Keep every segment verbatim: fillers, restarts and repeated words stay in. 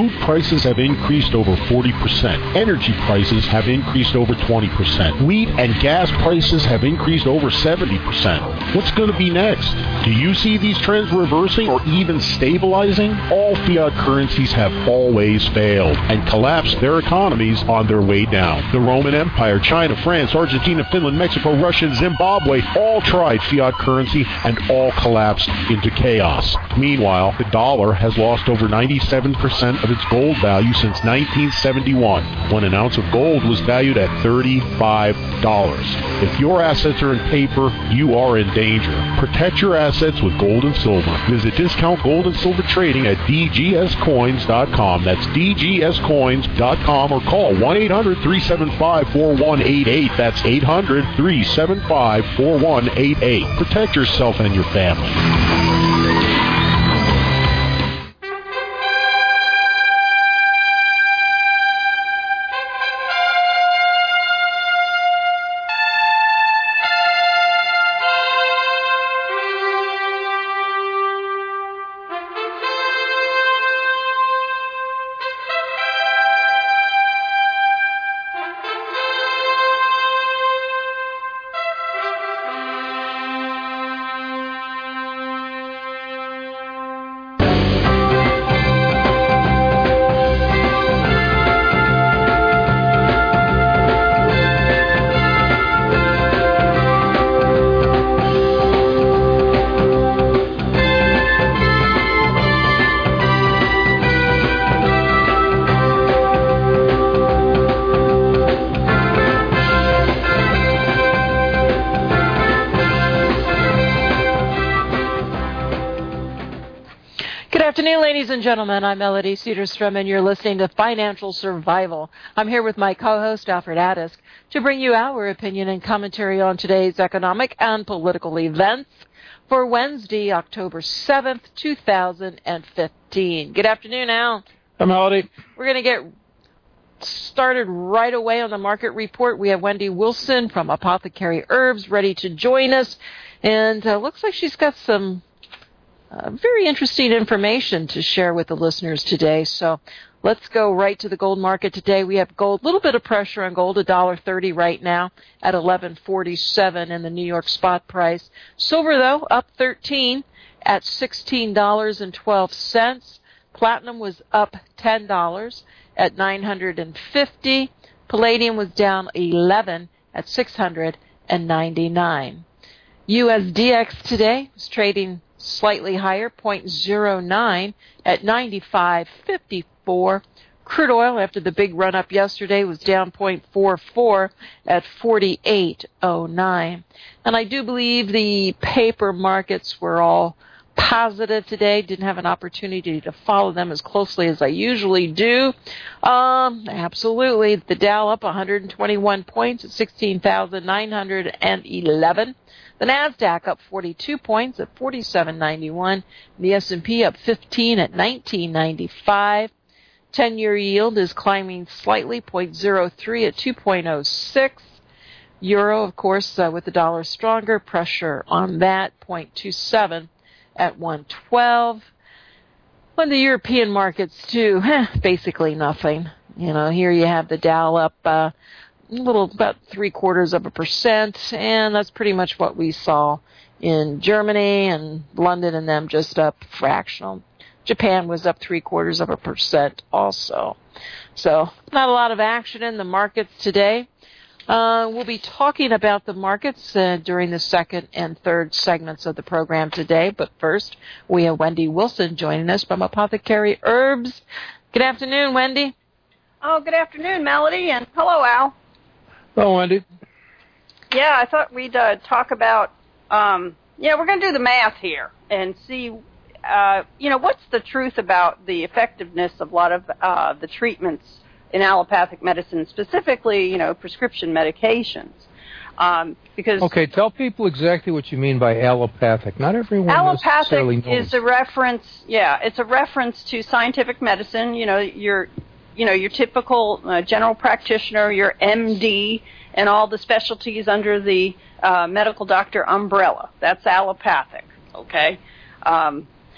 Food prices have increased over forty percent. Energy prices have increased over twenty percent. Wheat and gas prices have increased over seventy percent. What's going to be next? Do you see these trends reversing or even stabilizing? All fiat currencies have always failed and collapsed their economies on their way down. The Roman Empire, China, France, Argentina, Finland, Mexico, Russia, and Zimbabwe all tried fiat currency and all collapsed into chaos. Meanwhile, the dollar has lost over ninety-seven percent of its gold value since nineteen seventy-one, when an ounce of gold was valued at thirty-five dollars. If your assets are in paper, you are in danger. Protect your assets with gold and silver. Visit Discount Gold and Silver Trading at d g s coins dot com. That's d g s coins dot com, or call one eight hundred three seven five four one eight eight. That's eight hundred three seven five four one eight eight. Protect yourself and your family. Ladies and gentlemen, I'm Melody Cedarstrom, and you're listening to Financial Survival. I'm here with my co-host, Alfred Adisk, to bring you our opinion and commentary on today's economic and political events for Wednesday, October seventh, two thousand fifteen. Good afternoon, Al. Hi, Melody. We're going to get started right away on the market report. We have Wendy Wilson from Apothecary Herbs ready to join us, and uh, looks like she's got some Uh, very interesting information to share with the listeners today. So let's go right to the gold market today. We have gold, a little bit of pressure on gold, one dollar thirty right now at eleven forty-seven in the New York spot price. Silver, though, up thirteen at sixteen dollars and twelve cents. Platinum was up ten dollars at nine hundred fifty. Palladium was down eleven at six hundred ninety-nine. U S D X today was trading slightly higher, zero point zero nine at ninety-five fifty-four. Crude oil, after the big run-up yesterday, was down zero point four four at forty-eight oh nine. And I do believe the paper markets were all positive today. Didn't have an opportunity to follow them as closely as I usually do. Um, absolutely. The Dow up one hundred twenty-one points at sixteen thousand nine hundred eleven. The NASDAQ up forty-two points at forty-seven ninety-one. The S and P up fifteen at nineteen ninety-five. ten-year yield is climbing slightly, zero point zero three at two point oh six. Euro, of course, uh, with the dollar stronger, pressure on that, zero point two seven at one twelve. On the European markets, too, eh, basically nothing. You know, here you have the Dow up uh, a little, about three quarters of a percent, and that's pretty much what we saw in Germany and London, and them just up fractional. Japan was up three quarters of a percent also. So not a lot of action in the markets today. Uh, we'll be talking about the markets uh, during the second and third segments of the program today. But first, we have Wendy Wilson joining us from Apothecary Herbs. Good afternoon, Wendy. Oh, good afternoon, Melody, and hello, Al. Hello, Wendy. Yeah, I thought we'd uh, talk about, um, yeah, we're going to do the math here and see, uh, you know, what's the truth about the effectiveness of a lot of uh, the treatments in allopathic medicine, specifically, you know, prescription medications. Um, because okay, tell people exactly what you mean by allopathic. Not everyone necessarily knows. Allopathic is a reference, yeah, it's a reference to scientific medicine. You know, your, you know, your typical uh, general practitioner, your M D, and all the specialties under the uh, medical doctor umbrella. That's allopathic, okay? Um,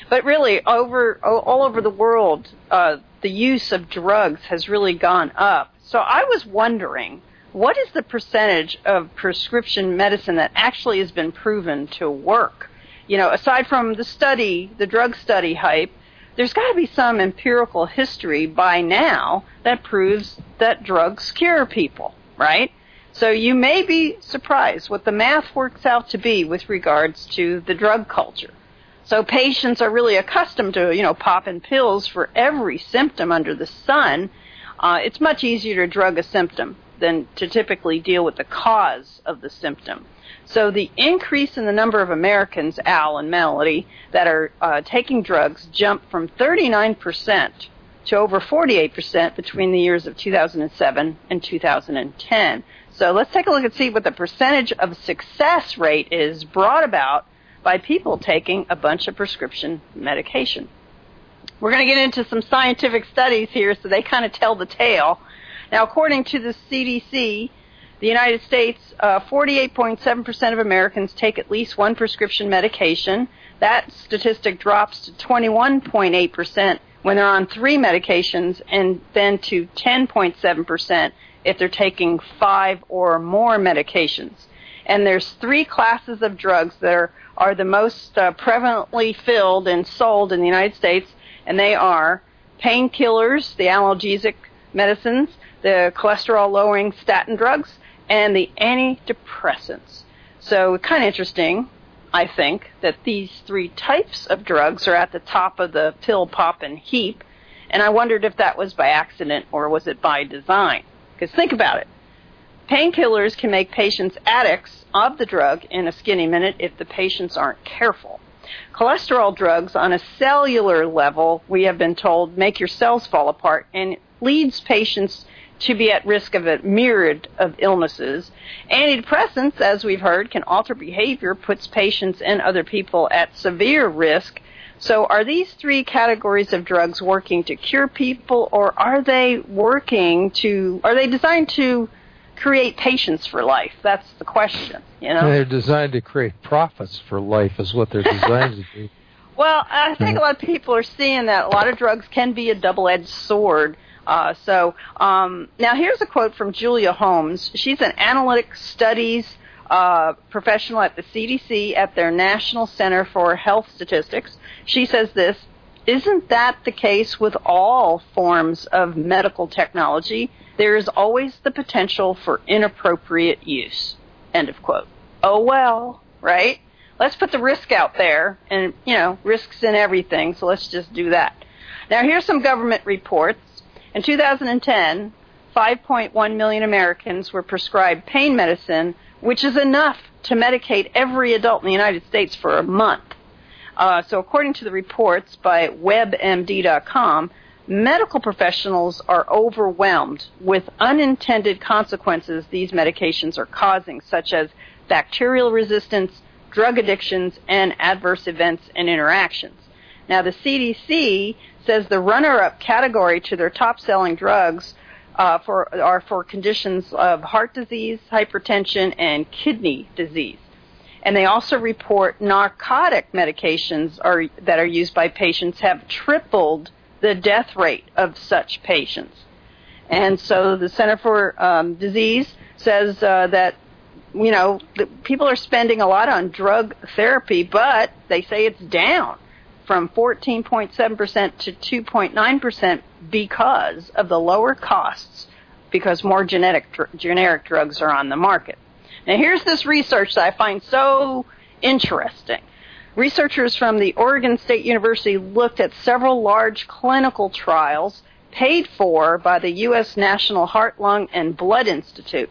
But really, over all over the world, uh, the use of drugs has really gone up. So I was wondering, what is the percentage of prescription medicine that actually has been proven to work? You know, aside from the study, the drug study hype, there's got to be some empirical history by now that proves that drugs cure people, right? So you may be surprised what the math works out to be with regards to the drug culture. So patients are really accustomed to, you know, popping pills for every symptom under the sun. Uh, it's much easier to drug a symptom than to typically deal with the cause of the symptom. So the increase in the number of Americans, Al and Melody, that are uh, taking drugs jumped from thirty-nine percent to over forty-eight percent between the years of two thousand seven and two thousand ten. So let's take a look and see what the percentage of success rate is brought about by people taking a bunch of prescription medication. We're going to get into some scientific studies here so they kind of tell the tale. Now, according to the C D C, the United States, uh, forty-eight point seven percent of Americans take at least one prescription medication. That statistic drops to twenty-one point eight percent when they're on three medications, and then to ten point seven percent if they're taking five or more medications. And there's three classes of drugs that are, are the most uh, prevalently filled and sold in the United States, and they are painkillers, the analgesic medicines, the cholesterol-lowering statin drugs, and the antidepressants. So kind of interesting, I think, that these three types of drugs are at the top of the pill-popping heap, and I wondered if that was by accident or was it by design. Because think about it. Painkillers can make patients addicts of the drug in a skinny minute if the patients aren't careful. Cholesterol drugs on a cellular level, we have been told, make your cells fall apart and leads patients to be at risk of a myriad of illnesses. Antidepressants, as we've heard, can alter behavior, puts patients and other people at severe risk. So are these three categories of drugs working to cure people, or are they working to, are they designed to create patients for life? That's the question, you know? They're designed to create profits for life is what they're designed to do. Well, I think a lot of people are seeing that a lot of drugs can be a double-edged sword. Uh, so um, now here's a quote from Julia Holmes. She's an analytic studies uh, professional at the C D C at their National Center for Health Statistics. She says this, "Isn't that the case with all forms of medical technology? There is always the potential for inappropriate use." End of quote. Oh, well, right? Let's put the risk out there, and, you know, risks in everything, so let's just do that. Now, here's some government reports. In two thousand ten, five point one million Americans were prescribed pain medicine, which is enough to medicate every adult in the United States for a month. Uh, so according to the reports by web M D dot com, medical professionals are overwhelmed with unintended consequences these medications are causing, such as bacterial resistance, drug addictions, and adverse events and interactions. Now, the C D C says the runner-up category to their top-selling drugs uh, for, are for conditions of heart disease, hypertension, and kidney disease. And they also report narcotic medications are, that are used by patients have tripled the death rate of such patients. And so the Center for um, Disease says uh, that, you know, the people are spending a lot on drug therapy, but they say it's down from fourteen point seven percent to two point nine percent because of the lower costs, because more genetic dr- generic drugs are on the market. Now, here's this research that I find so interesting. Researchers from the Oregon State University looked at several large clinical trials paid for by the U S National Heart, Lung, and Blood Institute.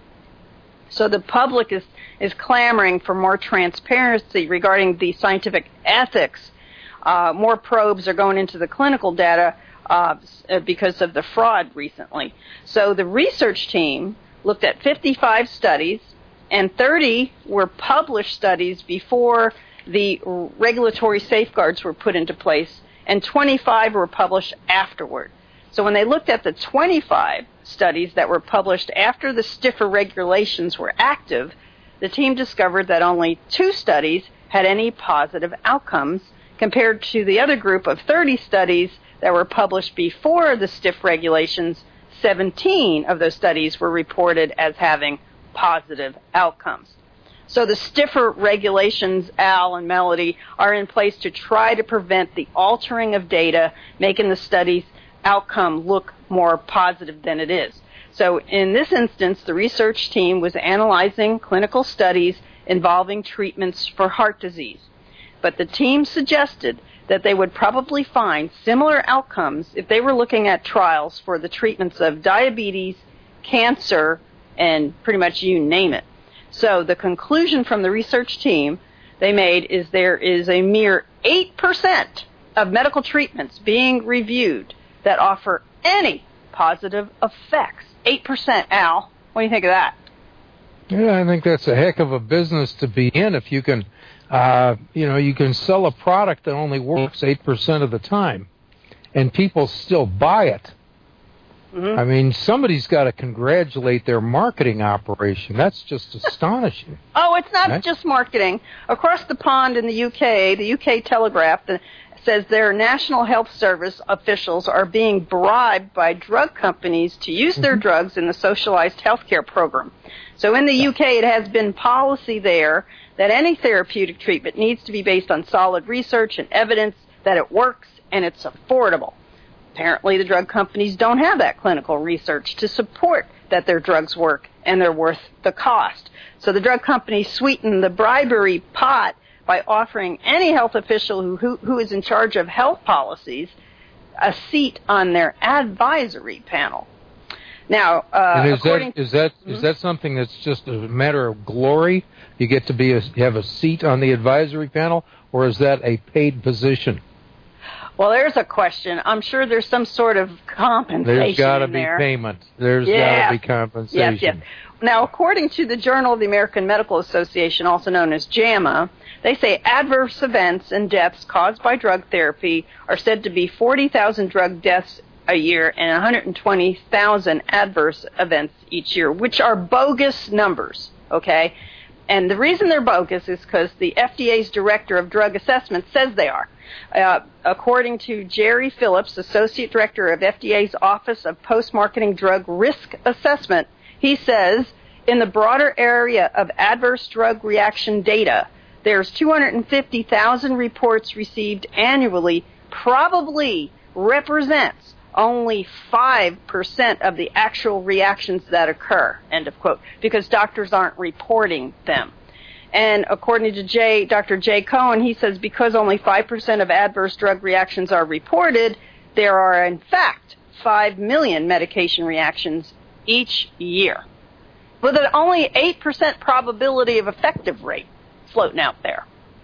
So the public is, is clamoring for more transparency regarding the scientific ethics. Uh, more probes are going into the clinical data uh, because of the fraud recently. So the research team looked at fifty-five studies, and thirty were published studies before the regulatory safeguards were put into place, and twenty-five were published afterward. So when they looked at the twenty-five studies that were published after the stiffer regulations were active, the team discovered that only two studies had any positive outcomes compared to the other group of thirty studies that were published before the stiff regulations. seventeen of those studies were reported as having positive outcomes. So the stiffer regulations, Al and Melody, are in place to try to prevent the altering of data, making the study's outcome look more positive than it is. So in this instance, the research team was analyzing clinical studies involving treatments for heart disease. But the team suggested that they would probably find similar outcomes if they were looking at trials for the treatments of diabetes, cancer, and pretty much you name it. So the conclusion from the research team they made is there is a mere eight percent of medical treatments being reviewed that offer any positive effects. eight percent, Al. What do you think of that? Yeah, I think that's a heck of a business to be in if you can, uh, you know, you can sell a product that only works eight percent of the time and people still buy it. Mm-hmm. I mean, somebody's got to congratulate their marketing operation. That's just astonishing. Oh, it's not right? just marketing. Across the pond in the U K, the U K Telegraph says their National Health Service officials are being bribed by drug companies to use their mm-hmm. drugs in the socialized healthcare program. So in the U K, it has been policy there that any therapeutic treatment needs to be based on solid research and evidence that it works and it's affordable. Apparently, the drug companies don't have that clinical research to support that their drugs work and they're worth the cost. So the drug companies sweeten the bribery pot by offering any health official who, who, who is in charge of health policies a seat on their advisory panel. Now, uh, and is according that is that mm-hmm. is that something that's just a matter of glory? You get to be a, have a seat on the advisory panel, or is that a paid position? Well, there's a question. I'm sure there's some sort of compensation There's got to in be there. payment. There's yeah. got to be compensation. Yes, yes. Now, according to the Journal of the American Medical Association, also known as JAMA, they say adverse events and deaths caused by drug therapy are said to be forty thousand drug deaths a year and one hundred twenty thousand adverse events each year, which are bogus numbers, okay? And the reason they're bogus is because the F D A's Director of Drug Assessment says they are. Uh, according to Jerry Phillips, Associate Director of F D A's Office of Post-Marketing Drug Risk Assessment, he says, in the broader area of adverse drug reaction data, there's two hundred fifty thousand reports received annually, probably represents only five percent of the actual reactions that occur, end of quote, because doctors aren't reporting them. And according to J, Doctor Jay Cohen, he says because only five percent of adverse drug reactions are reported, there are, in fact, five million medication reactions each year, with an only eight percent probability of effective rate floating out there.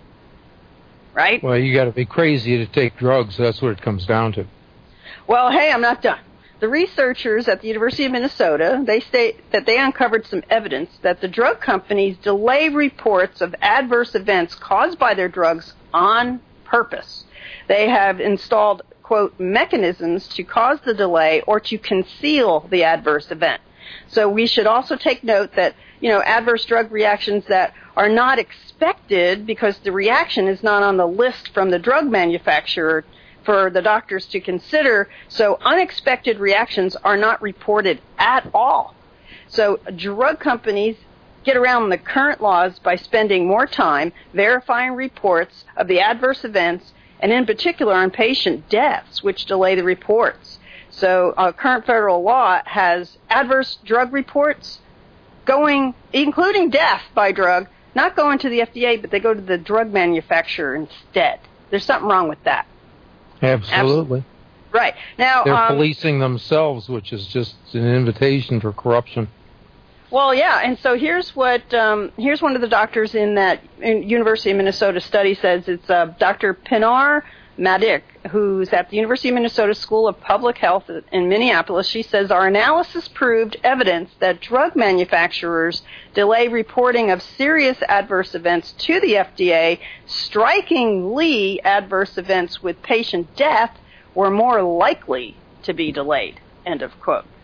Right? Well, you got to be crazy to take drugs. That's what it comes down to. Well, hey, I'm not done. The researchers at the University of Minnesota, they state that they uncovered some evidence that the drug companies delay reports of adverse events caused by their drugs on purpose. They have installed, quote, mechanisms to cause the delay or to conceal the adverse event. So we should also take note that, you know, adverse drug reactions that are not expected because the reaction is not on the list from the drug manufacturer for the doctors to consider, so unexpected reactions are not reported at all. So drug companies get around the current laws by spending more time verifying reports of the adverse events, and in particular on patient deaths, which delay the reports. So uh, current federal law has adverse drug reports going, including death by drug, not going to the F D A, but they go to the drug manufacturer instead. There's something wrong with that. Absolutely. Right. Now, they're um, policing themselves, which is just an invitation for corruption. Well, yeah, and so here's what um, here's one of the doctors in that in University of Minnesota study says. It's uh, Doctor Pinar Madik, who's at the University of Minnesota School of Public Health in Minneapolis. She says, our analysis proved evidence that drug manufacturers delay reporting of serious adverse events to the F D A. Strikingly, adverse events with patient death were more likely to be delayed, end of quote.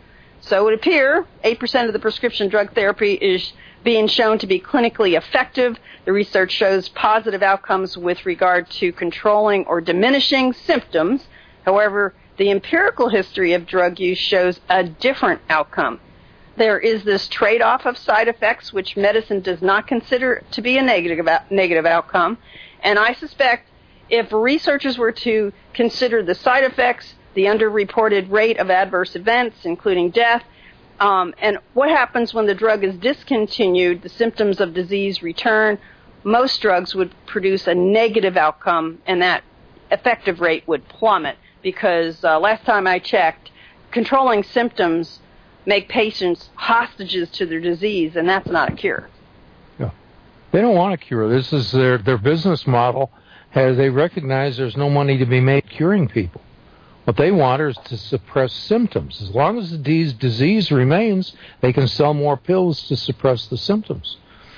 So it would appear eight percent of the prescription drug therapy is being shown to be clinically effective. The research shows positive outcomes with regard to controlling or diminishing symptoms. However, the empirical history of drug use shows a different outcome. There is this trade-off of side effects, which medicine does not consider to be a negative negative outcome. And I suspect if researchers were to consider the side effects, the underreported rate of adverse events, including death, um, and what happens when the drug is discontinued, the symptoms of disease return, most drugs would produce a negative outcome, and that effective rate would plummet because uh, last time I checked, controlling symptoms make patients hostages to their disease, and that's not a cure. Yeah. They don't want a cure. This is their, their business model. Has they recognize there's no money to be made curing people. What they want is to suppress symptoms. As long as the disease remains, they can sell more pills to suppress the symptoms.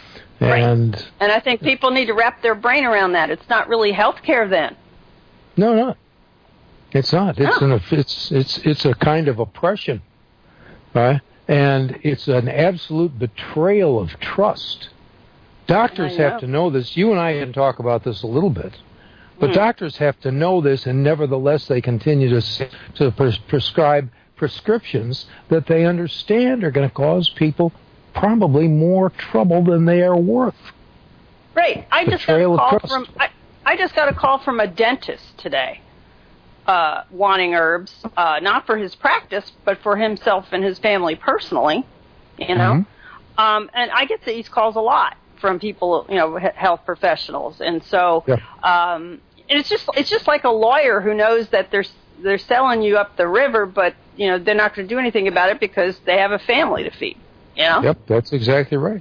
And right. And I think people need to wrap their brain around that. It's not really health care then. No, no. It's not. It's no. an it's it's it's a kind of oppression. Right? And it's an absolute betrayal of trust. Doctors have to know this. You and I can talk about this a little bit. But mm. doctors have to know this, and nevertheless they continue to to pres- prescribe prescriptions that they understand are going to cause people probably more trouble than they are worth. Right. I just got a call from I, I just got a call from a dentist today, uh, wanting herbs, uh, not for his practice, but for himself and his family personally. You know, mm-hmm. um, and I get these calls a lot from people, you know, health professionals, and so yeah. um, it's just it's just like a lawyer who knows that they're they're selling you up the river, but you know they're not going to do anything about it because they have a family to feed. You know? Yep, that's exactly right.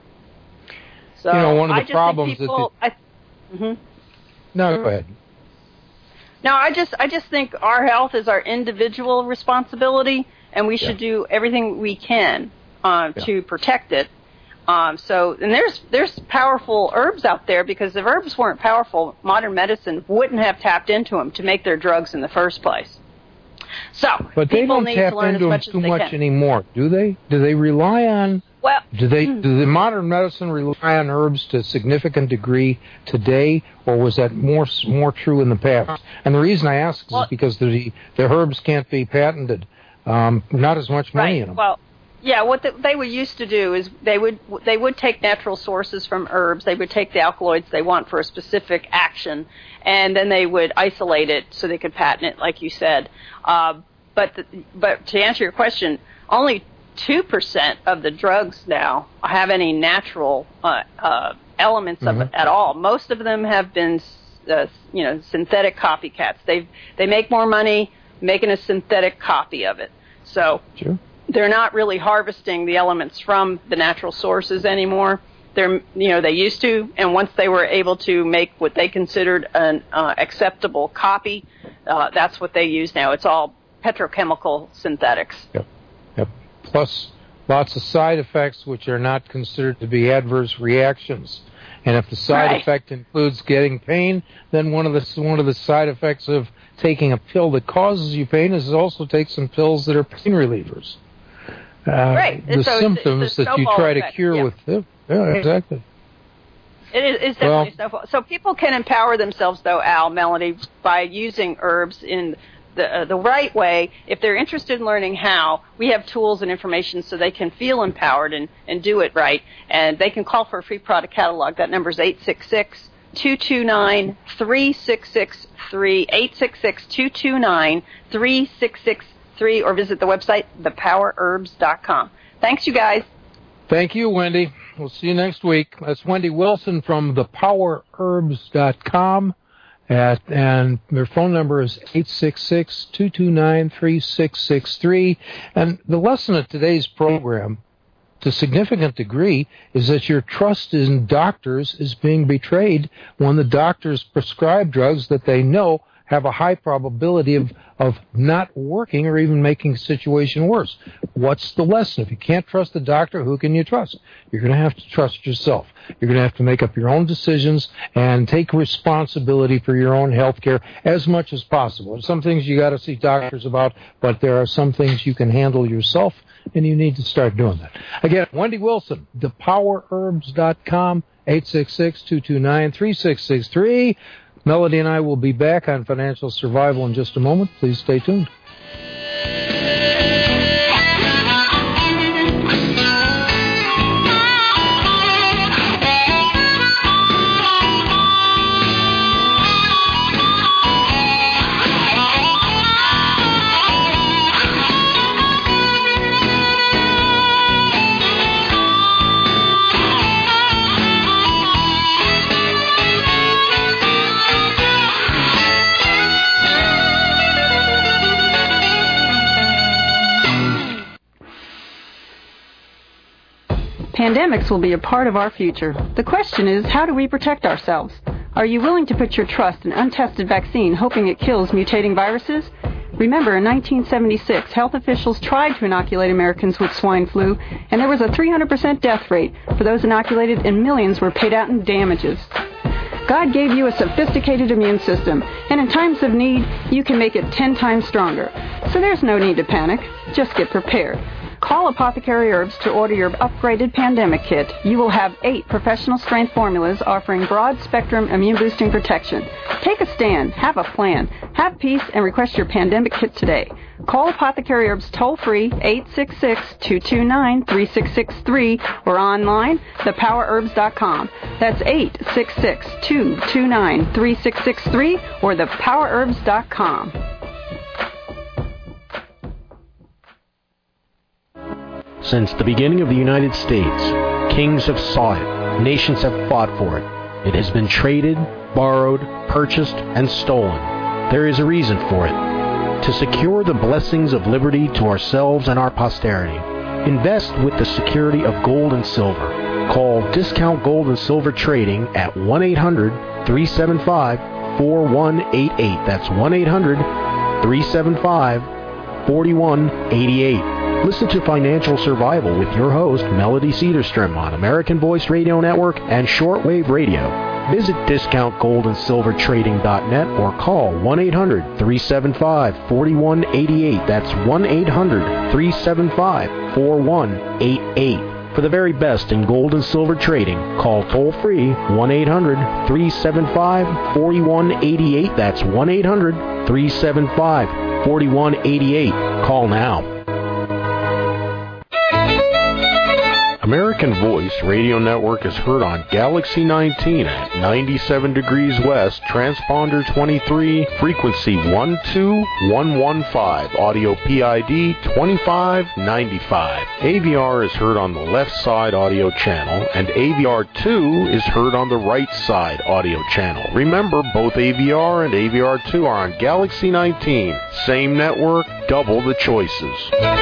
So you know, one of the I just problems think people, that the, I, mm-hmm. no, go ahead. No, I just I just think our health is our individual responsibility, and we should yeah. do everything we can uh, yeah. to protect it. Um, so, and there's there's powerful herbs out there, because if herbs weren't powerful, modern medicine wouldn't have tapped into them to make their drugs in the first place. So, but they don't tap into them too much anymore, do they? Do they rely on? Well, do they? Do the modern medicine rely on herbs to a significant degree today, or was that more more true in the past? And the reason I ask is well, because the the herbs can't be patented, um, not as much money right. in them. Well. Yeah, what the, they would used to do is they would they would take natural sources from herbs. They would take the alkaloids they want for a specific action, and then they would isolate it so they could patent it, like you said. Uh, but the, but to answer your question, only two percent of the drugs now have any natural uh, uh, elements mm-hmm. of it at all. Most of them have been uh, you know synthetic copycats. They they make more money making a synthetic copy of it. So. Sure. They're not really harvesting the elements from the natural sources anymore. They're, you know, they used to, and once they were able to make what they considered an uh, acceptable copy, uh, that's what they use now. It's all petrochemical synthetics. Yep. Yep. Plus, lots of side effects which are not considered to be adverse reactions. And if the side right. effect includes getting pain, then one of the one of the side effects of taking a pill that causes you pain is also take some pills that are pain relievers. Uh, right. The so symptoms it's, it's that you try effect. to cure yeah. with them. Yeah, exactly. It is it's definitely well, snowfall. So people can empower themselves, though, Al, Melanie, by using herbs in the uh, the right way. If they're interested in learning how, we have tools and information so they can feel empowered and, and do it right. And they can call for a free product catalog. That number is eight six six, two two nine, three six six three, eight six six, two two nine, three six six three, or visit the website, the power herbs dot com. Thanks, you guys. Thank you, Wendy. We'll see you next week. That's Wendy Wilson from the power herbs dot com, at, and their phone number is eight six six, two two nine, three six six three. And the lesson of today's program, to a significant degree, is that your trust in doctors is being betrayed when the doctors prescribe drugs that they know have a high probability of, of not working or even making the situation worse. What's the lesson? If you can't trust the doctor, who can you trust? You're going to have to trust yourself. You're going to have to make up your own decisions and take responsibility for your own health care as much as possible. There's some things you got to see doctors about, but there are some things you can handle yourself, and you need to start doing that. Again, Wendy Wilson, the power herbs dot com, eight six six, two two nine, three six six three. Melody and I will be back on Financial Survival in just a moment. Please stay tuned. Pandemics will be a part of our future. The question is, how do we protect ourselves? Are you willing to put your trust in untested vaccine, hoping it kills mutating viruses? Remember, in nineteen seventy-six, health officials tried to inoculate Americans with swine flu, and there was a three hundred percent death rate for those inoculated, and millions were paid out in damages. God gave you a sophisticated immune system, and in times of need, you can make it ten times stronger. So there's no need to panic. Just get prepared. Call Apothecary Herbs to order your upgraded pandemic kit. You will have eight professional strength formulas offering broad spectrum immune boosting protection. Take a stand, have a plan, have peace, and request your pandemic kit today. Call Apothecary Herbs toll free eight six six, two two nine, three six six three or online the power herbs dot com. That's eight six six, two two nine, three six six three or the power herbs dot com. Since the beginning of the United States, kings have sought it, nations have fought for it. It has been traded, borrowed, purchased, and stolen. There is a reason for it. To secure the blessings of liberty to ourselves and our posterity, invest with the security of gold and silver. Call Discount Gold and Silver Trading at one eight hundred, three seven five, four one eight eight. That's one eight hundred, three seven five, four one eight eight. Listen to Financial Survival with your host, Melody Cedarstrom, on American Voice Radio Network and Shortwave Radio. Visit discount gold and silver trading dot net or call one eight hundred, three seven five, four one eight eight. That's one eight hundred, three seven five, four one eight eight. For the very best in gold and silver trading, call toll-free one eight hundred, three seven five, four one eight eight. That's one eight hundred, three seven five, four one eight eight. Call now. American Voice Radio Network is heard on Galaxy nineteen at ninety-seven degrees west, transponder twenty-three, frequency one two one one five, audio P I D twenty-five ninety-five. A V R is heard on the left side audio channel, and A V R two is heard on the right side audio channel. Remember, both A V R and A V R two are on Galaxy nineteen. Same network, double the choices.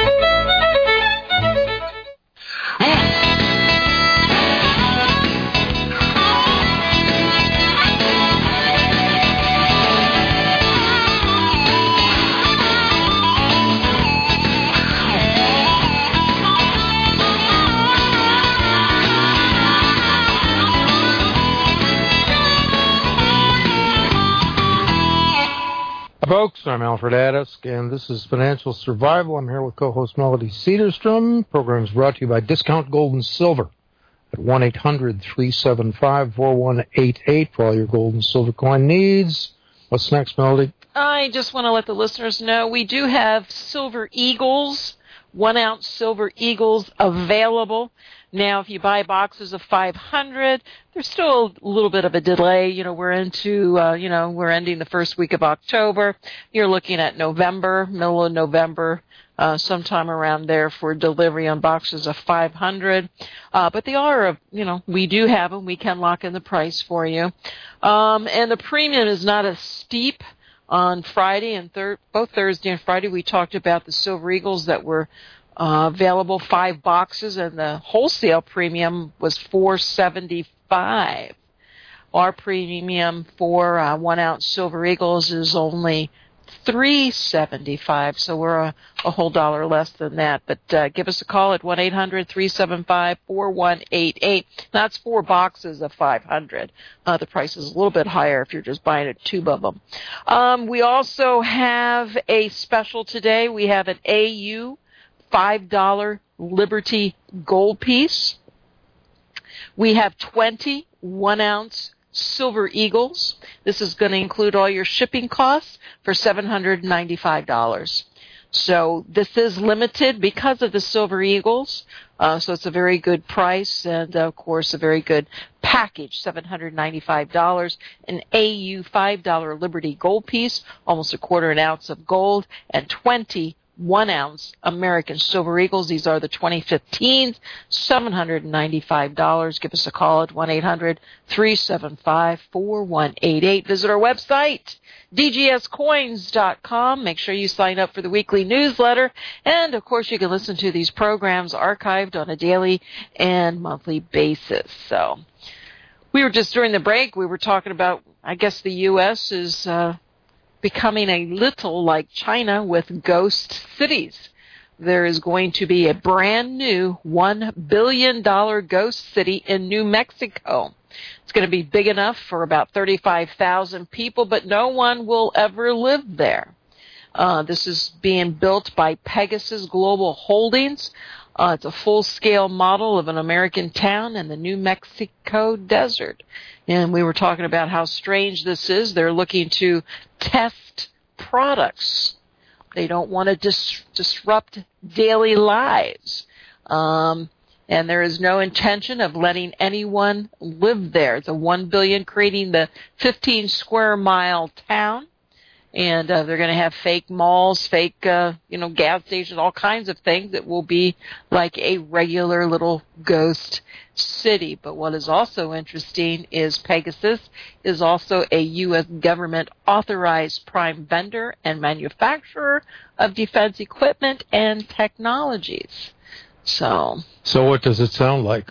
Folks, I'm Alfred Adisk, and this is Financial Survival. I'm here with co-host Melody Cedarstrom. Program is brought to you by Discount Gold and Silver at one eight hundred, three seven five, four one eight eight for all your gold and silver coin needs. What's next, Melody? I just want to let the listeners know we do have Silver Eagles, one-ounce Silver Eagles available. Now, if you buy boxes of five hundred, there's still a little bit of a delay. You know, we're into, uh, you know, we're ending the first week of October. You're looking at November, middle of November, uh, sometime around there for delivery on boxes of five hundred. Uh, but they are, you know, we do have them. We can lock in the price for you. Um, and the premium is not as steep. On Friday and thir- both Thursday and Friday, we talked about the Silver Eagles that were Uh, available, five boxes, and the wholesale premium was four seventy-five. Our premium for uh, one ounce Silver Eagles is only three seventy-five, so we're a, a whole dollar less than that. But uh, give us a call at one eight hundred three seven five four one eight eight. That's four boxes of five hundred. Uh, the price is a little bit higher if you're just buying a tube of them. Um, we also have a special today. We have an A U five dollar Liberty gold piece. We have twenty one-ounce Silver Eagles. This is going to include all your shipping costs for seven hundred ninety-five dollars. So this is limited because of the Silver Eagles. Uh, so it's a very good price and, of course, a very good package, seven hundred ninety-five dollars. An A U five dollar Liberty gold piece, almost a quarter an ounce of gold, and twenty one-ounce American Silver Eagles. These are the twenty fifteens, seven hundred ninety-five dollars. Give us a call at one eight hundred three seven five four one eight eight. Visit our website, d g s coins dot com. Make sure you sign up for the weekly newsletter. And, of course, you can listen to these programs archived on a daily and monthly basis. So we were just during the break, we were talking about, I guess the U S is uh, becoming a little like China with ghost cities. There is going to be a brand new one billion dollars ghost city in New Mexico. It's going to be big enough for about thirty-five thousand people, but no one will ever live there. Uh, this is being built by Pegasus Global Holdings. Uh, it's a full-scale model of an American town in the New Mexico desert. And we were talking about how strange this is. They're looking to test products. They don't want to dis- disrupt daily lives. Um, and there is no intention of letting anyone live there. It's a one billion dollars creating the fifteen square mile town. And uh, they're going to have fake malls, fake, uh, you know, gas stations, all kinds of things that will be like a regular little ghost city. But what is also interesting is Pegasus is also a U S government authorized prime vendor and manufacturer of defense equipment and technologies. So, so what does it sound like?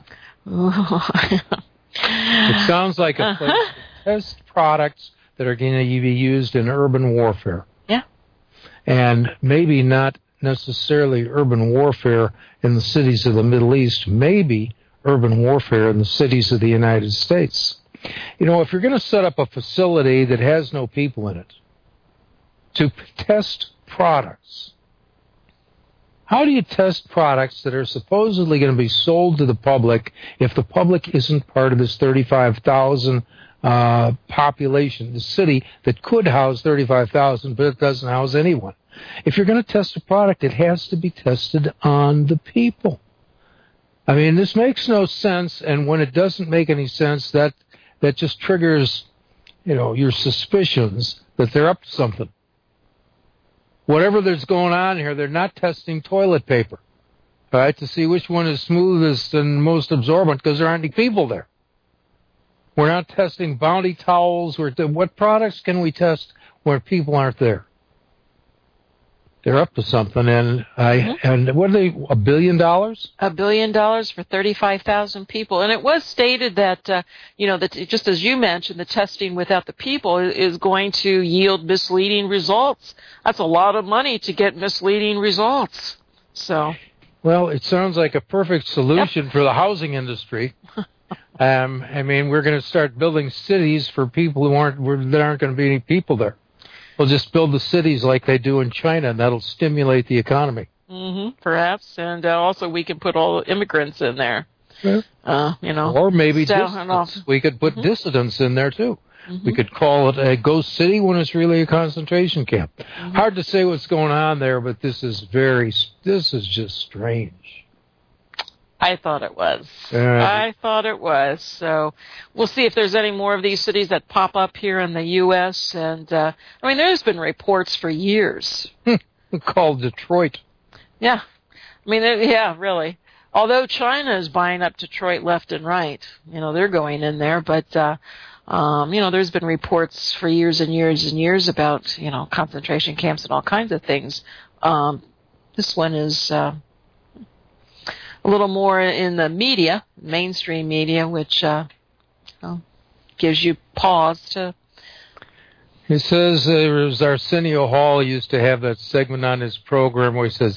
It sounds like a place uh-huh. to test products that are going to be used in urban warfare. Yeah. And maybe not necessarily urban warfare in the cities of the Middle East, maybe urban warfare in the cities of the United States. You know, if you're going to set up a facility that has no people in it to test products, how do you test products that are supposedly going to be sold to the public if the public isn't part of this thirty-five thousand Uh, population, the city that could house thirty-five thousand, but it doesn't house anyone? If you're going to test a product, it has to be tested on the people. I mean, this makes no sense, and when it doesn't make any sense, that that just triggers, you know, your suspicions that they're up to something. Whatever there's going on here, they're not testing toilet paper, all right, to see which one is smoothest and most absorbent because there aren't any people there. We're not testing Bounty towels. We're th- what products can we test where people aren't there? They're up to something, and I mm-hmm. and what are they? A billion dollars? A billion dollars for thirty-five thousand people, and it was stated that uh, you know that just as you mentioned, the testing without the people is going to yield misleading results. That's a lot of money to get misleading results. So, well, it sounds like a perfect solution yep. for the housing industry. Um, I mean, we're going to start building cities for people who aren't, where there aren't going to be any people there. We'll just build the cities like they do in China, and that'll stimulate the economy. Mm-hmm, perhaps, and uh, also we can put all the immigrants in there. Yeah. Uh, you know, or maybe dissidents. We could put mm-hmm. dissidents in there too. Mm-hmm. We could call it a ghost city when it's really a concentration camp. Mm-hmm. Hard to say what's going on there, but this is very, this is just strange. I thought it was. Uh, I thought it was. So we'll see if there's any more of these cities that pop up here in the U S And, uh, I mean, there's been reports for years. Called Detroit. Yeah. I mean, yeah, really. Although China is buying up Detroit left and right. You know, they're going in there. But, uh, um, you know, there's been reports for years and years and years about, you know, concentration camps and all kinds of things. Um, this one is... Uh, a little more in the media, mainstream media, which uh, well, gives you pause to. He says uh, Arsenio Hall used to have that segment on his program where he says,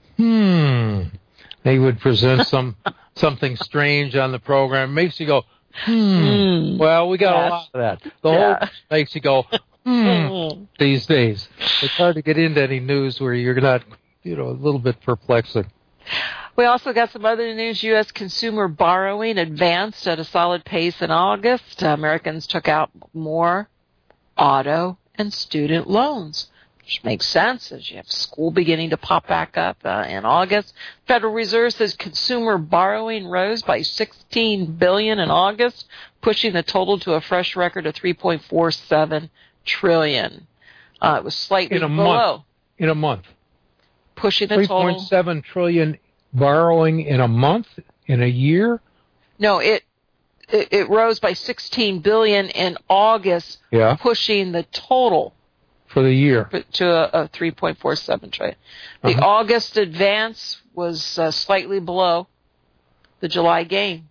hmm. He would present some something strange on the program. It makes you go, hmm. Mm. Well, we got yes. a lot of that. The yeah. whole makes you go, hmm, these days. It's hard to get into any news where you're not, you know, a little bit perplexing. We also got some other news. U S consumer borrowing advanced at a solid pace in August. Uh, Americans took out more auto and student loans, which makes sense as you have school beginning to pop back up uh, in August. Federal Reserve says consumer borrowing rose by sixteen billion dollars in August, pushing the total to a fresh record of three point four seven trillion dollars. Uh, it was slightly in a below. Month. In a month. Pushing the total. three point seven trillion dollars borrowing in a month, in a year? No, it it, it rose by sixteen billion dollars in August, yeah. pushing the total for the year to a, a three point four seven trillion dollars. The uh-huh. August advance was uh, slightly below the July gain.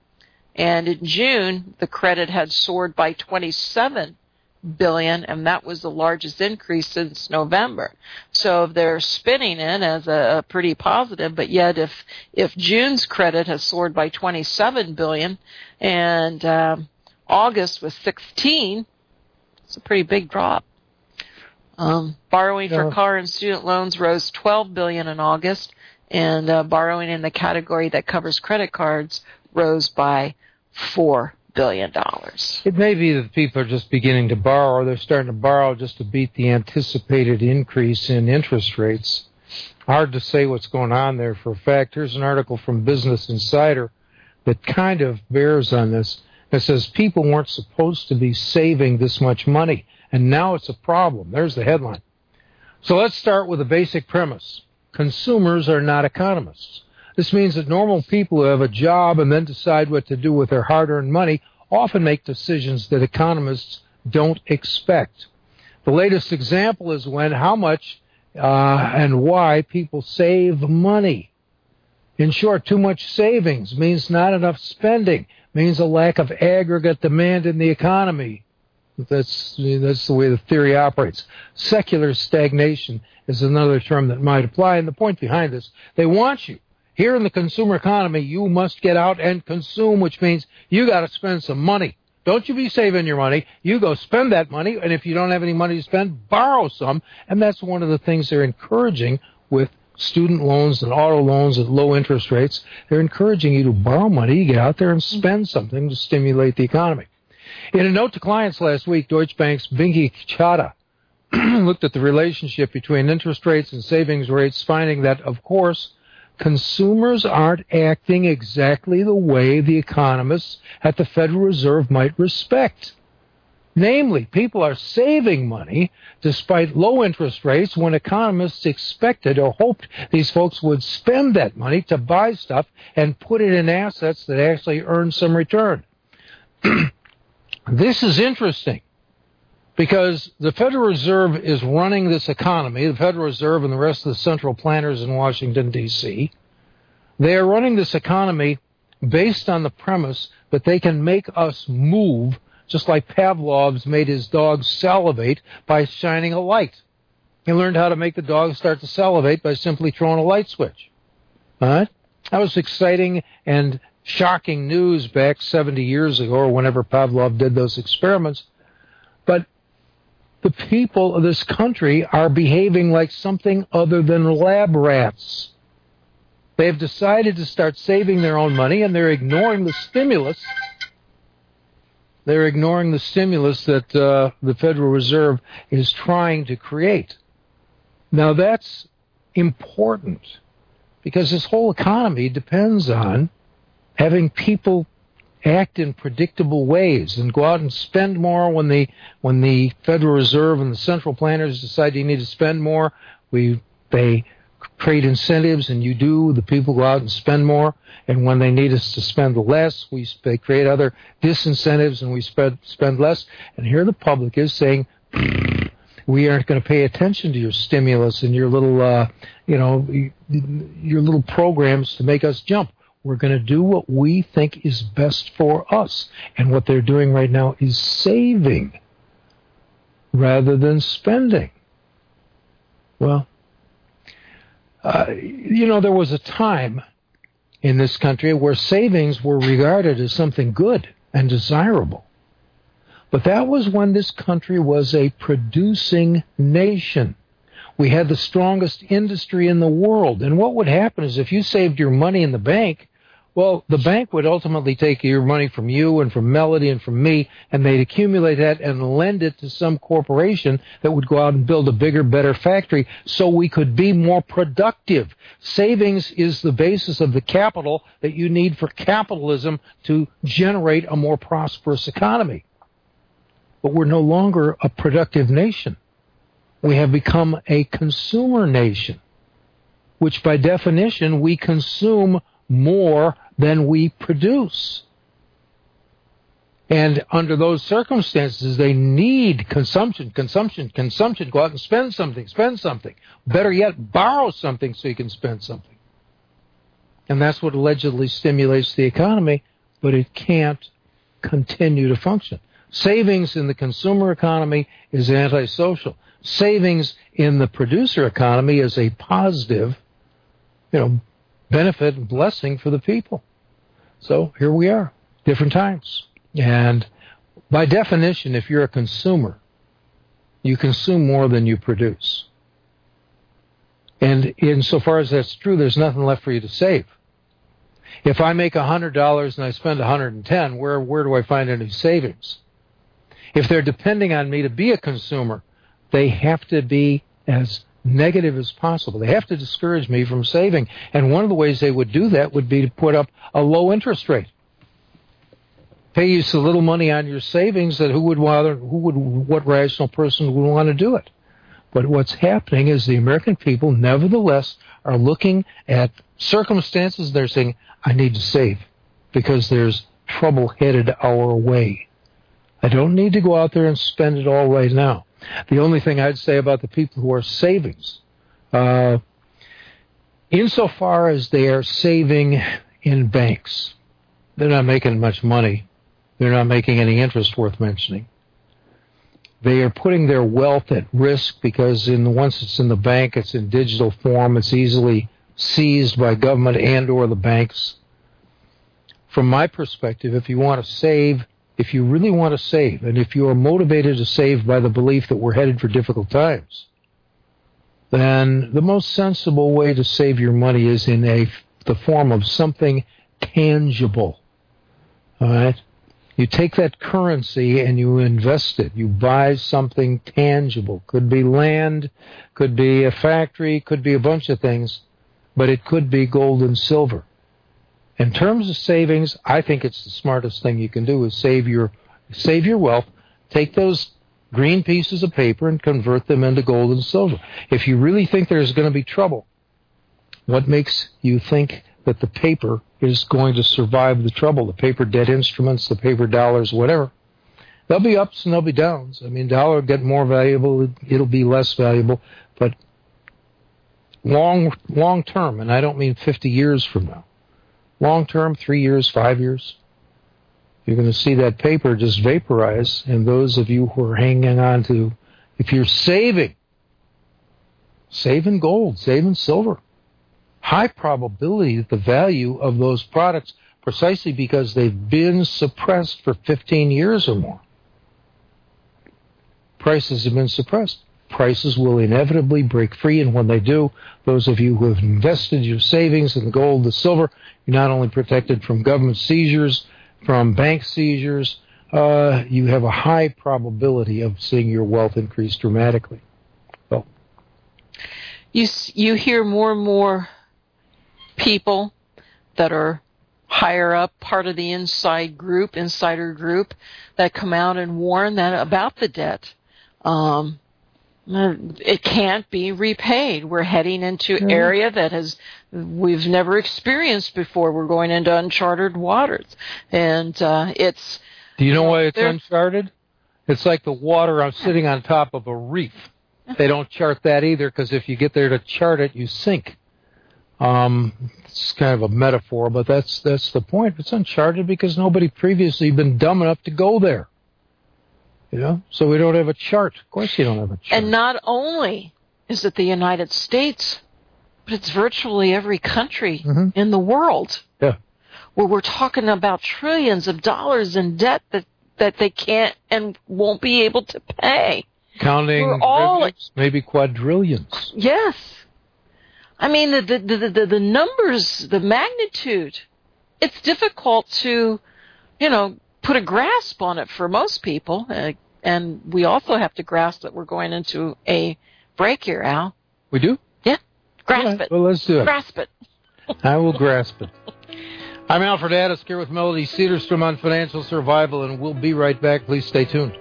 And in June, the credit had soared by twenty-seven billion dollars, and that was the largest increase since November. So they're spinning it as a, a pretty positive, but yet if if June's credit has soared by twenty-seven billion dollars and um, August was sixteen, it's a pretty big drop. Um, borrowing yeah. for car and student loans rose twelve billion dollars in August, and uh, borrowing in the category that covers credit cards rose by four billion dollars. It may be that people are just beginning to borrow. They're starting to borrow just to beat the anticipated increase in interest rates. Hard to say what's going on there for a fact. Here's an article from Business Insider that kind of bears on this. It says people weren't supposed to be saving this much money, and now it's a problem. There's the headline. So let's start with a basic premise. Consumers are not economists. This means that normal people who have a job and then decide what to do with their hard-earned money often make decisions that economists don't expect. The latest example is when, how much, uh, and why people save money. In short, too much savings means not enough spending, means a lack of aggregate demand in the economy. That's, that's the way the theory operates. Secular stagnation is another term that might apply, and the point behind this, they want you. Here in the consumer economy, you must get out and consume, which means you got to spend some money. Don't you be saving your money. You go spend that money, and if you don't have any money to spend, borrow some. And that's one of the things they're encouraging with student loans and auto loans at low interest rates. They're encouraging you to borrow money, get out there and spend something to stimulate the economy. In a note to clients last week, Deutsche Bank's Binky Chadha looked at the relationship between interest rates and savings rates, finding that, of course, consumers aren't acting exactly the way the economists at the Federal Reserve might respect. Namely, people are saving money despite low interest rates when economists expected or hoped these folks would spend that money to buy stuff and put it in assets that actually earn some return. This is interesting because the Federal Reserve is running this economy, the Federal Reserve and the rest of the central planners in Washington, D C They are running this economy based on the premise that they can make us move just like Pavlov's made his dogs salivate by shining a light. He learned how to make the dogs start to salivate by simply throwing a light switch. All right? That was exciting and shocking news back seventy years ago or whenever Pavlov did those experiments. But the people of this country are behaving like something other than lab rats. They have decided to start saving their own money, and they're ignoring the stimulus. They're ignoring the stimulus that uh, the Federal Reserve is trying to create. Now, that's important because this whole economy depends on having people act in predictable ways and go out and spend more when the when the Federal Reserve and the central planners decide you need to spend more. We they create incentives, and you do. The people go out and spend more, and when they need us to spend less, we they create other disincentives, and we spend spend less. And here the public is saying, we aren't going to pay attention to your stimulus and your little, uh, you know, your little programs to make us jump. We're going to do what we think is best for us. And what they're doing right now is saving rather than spending. Well, uh, you know, there was a time in this country where savings were regarded as something good and desirable. But that was when this country was a producing nation. We had the strongest industry in the world. And what would happen is if you saved your money in the bank, well, the bank would ultimately take your money from you and from Melody and from me, and they'd accumulate that and lend it to some corporation that would go out and build a bigger, better factory so we could be more productive. Savings is the basis of the capital that you need for capitalism to generate a more prosperous economy. But we're no longer a productive nation. We have become a consumer nation, which by definition we consume more than we produce. And under those circumstances, they need consumption, consumption, consumption. Go out and spend something, spend something. Better yet, borrow something so you can spend something. And that's what allegedly stimulates the economy, but it can't continue to function. Savings in the consumer economy is antisocial. Savings in the producer economy is a positive, you know, benefit and blessing for the people. So here we are, different times. And by definition, if you're a consumer, you consume more than you produce. And insofar as that's true, there's nothing left for you to save. If I make one hundred dollars and I spend one hundred ten dollars, where, where do I find any savings? If they're depending on me to be a consumer, they have to be as negative as possible. They have to discourage me from saving. And one of the ways they would do that would be to put up a low interest rate. Pay you so little money on your savings that who would want, who would, what rational person would want to do it? But what's happening is the American people, nevertheless, are looking at circumstances. They're saying, I need to save because there's trouble headed our way. I don't need to go out there and spend it all right now. The only thing I'd say about the people who are savings, uh, insofar as they are saving in banks, they're not making much money. They're not making any interest worth mentioning. They are putting their wealth at risk because in, once it's in the bank, it's in digital form. It's easily seized by government and or the banks. From my perspective, if you want to save, if you really want to save, and if you are motivated to save by the belief that we're headed for difficult times, then the most sensible way to save your money is in a the form of something tangible. All right? You take that currency and you invest it. You buy something tangible. Could be land, could be a factory, could be a bunch of things, but it could be gold and silver. In terms of savings, I think it's the smartest thing you can do is save your save your wealth, take those green pieces of paper and convert them into gold and silver. If you really think there's going to be trouble, what makes you think that the paper is going to survive the trouble? The paper debt instruments, the paper dollars, whatever. There'll be ups and there'll be downs. I mean, dollar will get more valuable, it'll be less valuable, but long long term, and I don't mean fifty years from now. Long term, three years, five years, you're going to see that paper just vaporize. And those of you who are hanging on to, if you're saving, save in gold, save in silver. High probability that the value of those products, precisely because they've been suppressed for fifteen years or more, prices have been suppressed. Prices will inevitably break free, and when they do, those of you who have invested your savings in the gold, the silver, you're not only protected from government seizures, from bank seizures, uh, you have a high probability of seeing your wealth increase dramatically. So, you you hear more and more people that are higher up, part of the inside group, insider group, that come out and warn that about the debt. Um, It can't be repaid. We're heading into an area that has we've never experienced before. We're going into uncharted waters, and uh, it's. Do you know why it's uncharted? It's like the water. I'm sitting on top of a reef. They don't chart that either, because if you get there to chart it, you sink. Um, it's kind of a metaphor, but that's that's the point. It's uncharted because nobody previously been dumb enough to go there. You know, so we don't have a chart. Of course, you don't have a chart. And not only is it the United States, but it's virtually every country mm-hmm. in the world. Yeah, where we're talking about trillions of dollars in debt that that they can't and won't be able to pay. Counting we're all, maybe quadrillions. Yes. I mean, the, the, the, the, the numbers, the magnitude, it's difficult to, you know, put a grasp on it for most people. Uh, and we also have to grasp that we're going into a break here, Al. We do? Yeah. Grasp right. it. Well, let's do it. Grasp it. I will grasp it. I'm Alfred Addis here with Melody Cedarstrom on Financial Survival, and we'll be right back. Please stay tuned.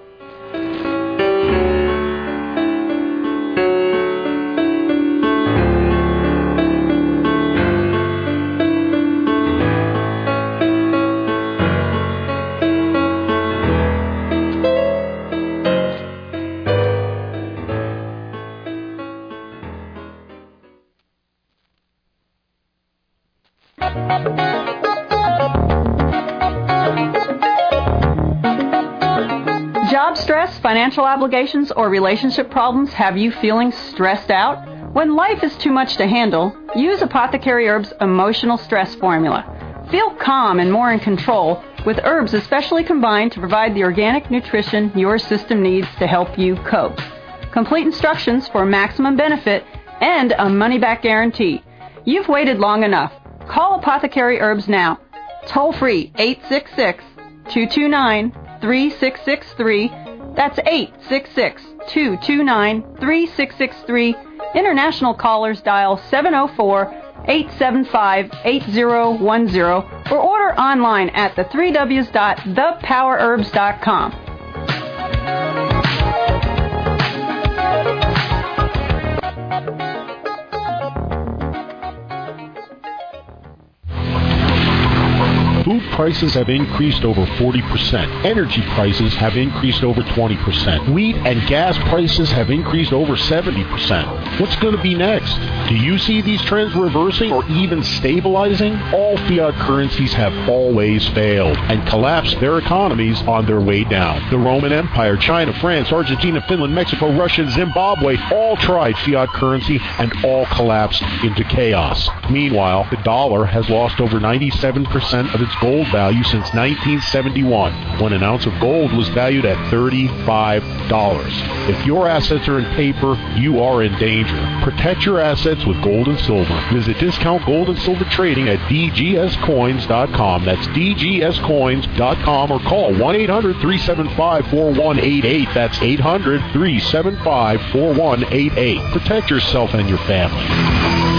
Financial obligations or relationship problems have you feeling stressed out? When life is too much to handle, use Apothecary Herbs Emotional Stress Formula. Feel calm and more in control with herbs especially combined to provide the organic nutrition your system needs to help you cope. Complete instructions for maximum benefit and a money-back guarantee. You've waited long enough. Call Apothecary Herbs now. Toll free eight six six, two two nine, three six six three. That's eight six six, two two nine, three six six three. International callers dial seven oh four, eight seven five, eight oh one oh or order online at the three w's dot the power herbs dot com. Food prices have increased over forty percent. Energy prices have increased over twenty percent. Wheat and gas prices have increased over seventy percent. What's going to be next? Do you see these trends reversing or even stabilizing? All fiat currencies have always failed and collapsed their economies on their way down. The Roman Empire, China, France, Argentina, Finland, Mexico, Russia, and Zimbabwe all tried fiat currency and all collapsed into chaos. Meanwhile, the dollar has lost over ninety-seven percent of its gold value since nineteen seventy-one, when an ounce of gold was valued at thirty-five dollars. If your assets are in paper, you are in danger. Protect your assets with gold and silver. Visit Discount Gold and Silver Trading at d g s coins dot com. That's d g s coins dot com, or call one eight hundred, three seven five, four one eight eight. That's eight hundred, three seven five, four one eight eight. Protect yourself and your family.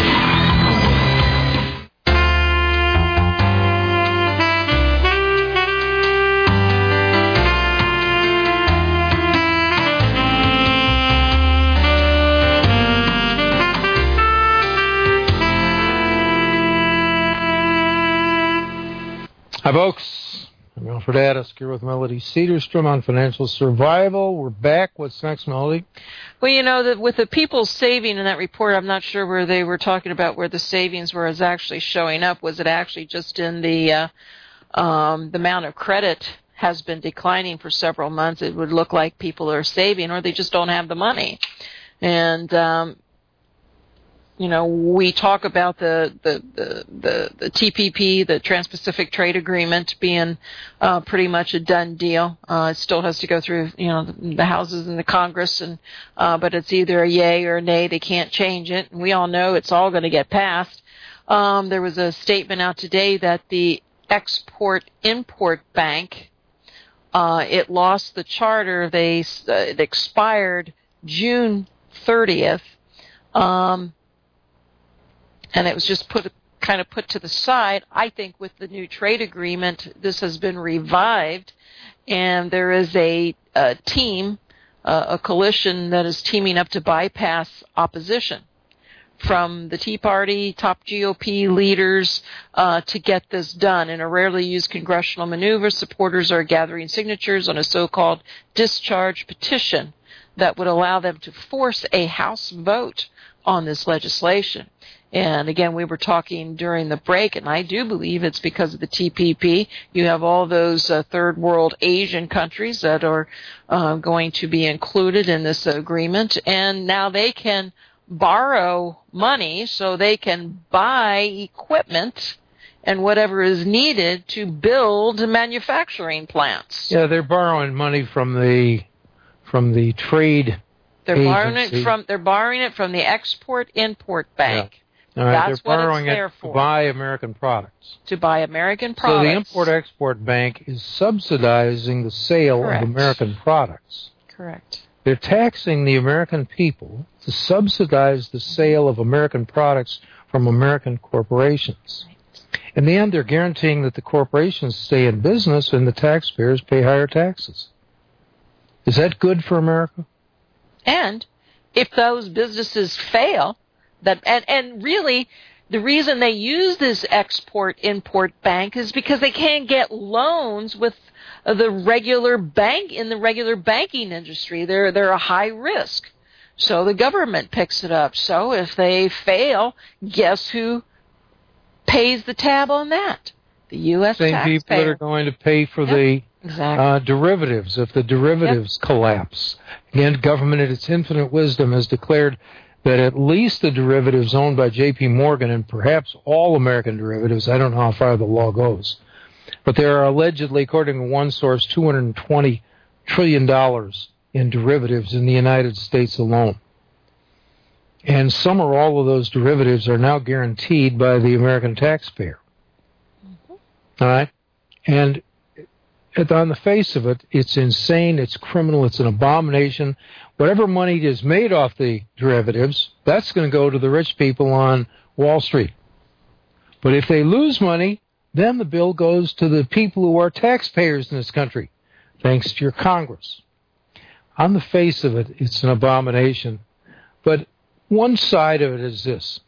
Hi, folks. I'm Alfred Addis here with Melody Cedarstrom on Financial Survival. We're back. What's next, Melody? Well, you know, that with the people saving in that report, I'm not sure where they were talking about where the savings were is actually showing up. Was it actually just in the uh, um, the amount of credit has been declining for several months? It would look like people are saving, or they just don't have the money. And um, You know, we talk about the, the, the, the, the T P P, the Trans-Pacific Trade Agreement, being uh, pretty much a done deal. Uh, it still has to go through, you know, the, the houses and the Congress, and uh, but it's either a yay or a nay. They can't change it. And we all know it's all going to get passed. Um, there was a statement out today that the Export-Import Bank, uh, it lost the charter. They uh, it expired June thirtieth. Um, And it was just put, kind of put to the side. I think with the new trade agreement, this has been revived, and there is a, a team, uh, a coalition that is teaming up to bypass opposition from the Tea Party, top G O P leaders, uh, to get this done. In a rarely used congressional maneuver, supporters are gathering signatures on a so-called discharge petition that would allow them to force a House vote on this legislation. And again, we were talking during the break, and I do believe it's because of the T P P. You have all those uh, third world Asian countries that are uh, going to be included in this agreement, and now they can borrow money so they can buy equipment and whatever is needed to build manufacturing plants. Yeah, they're borrowing money from the from the trade. They're agency. borrowing it from they're borrowing it from the Export-Import Bank. Yeah. All right, That's they're what borrowing it's there it for. to buy American products. To buy American products. So the Import-Export Bank is subsidizing the sale Correct. of American products. Correct. They're taxing the American people to subsidize the sale of American products from American corporations. In the end, they're guaranteeing that the corporations stay in business and the taxpayers pay higher taxes. Is that good for America? And if those businesses fail, that and, and really the reason they use this Export-Import Bank is because they can't get loans with the regular bank in the regular banking industry. They're they're a high risk. So the government picks it up. So if they fail, guess who pays the tab on that? The U S Same taxpayer. people that are going to pay for Yep, the exactly. uh, derivatives if the derivatives yep. collapse. Again, government in its infinite wisdom has declared that at least the derivatives owned by J P Morgan and perhaps all American derivatives, I don't know how far the law goes, but there are allegedly, according to one source, two hundred twenty trillion dollars in derivatives in the United States alone. And some or all of those derivatives are now guaranteed by the American taxpayer. Mm-hmm. All right? And on the face of it, it's insane, it's criminal, it's an abomination. Whatever money is made off the derivatives, that's going to go to the rich people on Wall Street. But if they lose money, then the bill goes to the people who are taxpayers in this country, thanks to your Congress. On the face of it, it's an abomination. But one side of it is this.